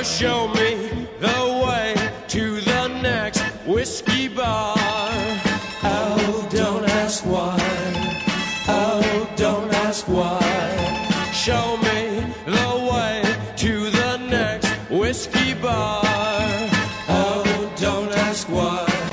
show me the way to the next whiskey bar. Oh, don't ask why. Oh, don't ask why. Show me the way to the next whiskey bar.